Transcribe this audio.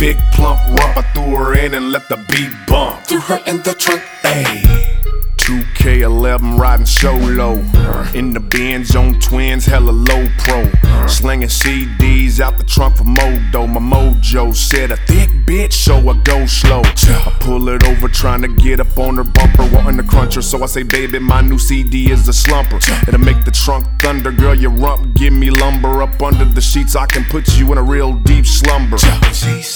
big plump rump. I threw her in and let the beat bump. Threw her in the trunk. Ayy. 2K11 riding solo. In the Benz on twins, hella low pro. Slinging CDs out the trunk for Modo. My mojo said a thick bitch, so I go slow. I pull it over trying to get up on her bumper, wanting to crunch her. So I say, baby, my new CD is a slumper. It'll make the trunk thunder, girl, your rump give me lumber. Up under the sheets, I can put you in a real deep slumber.